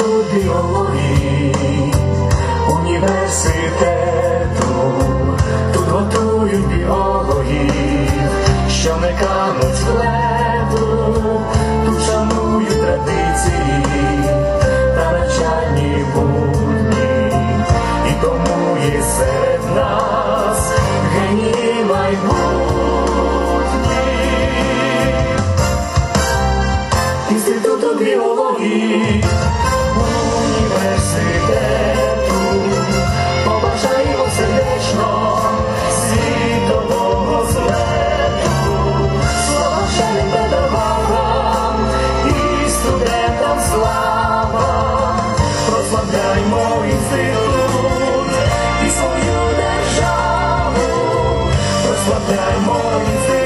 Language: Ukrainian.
Інституту біології університету. Тут готують біологів, що не кануть в лету. Тут шанують традиції та навчальні будні. І тому є серед нас генії майбутні. Інституту біології університету побажаємо сердечно світового злету. Слава вченим педагогам і студентам слава. Прославляймо інститут і свою державу. Прославляймо інститут.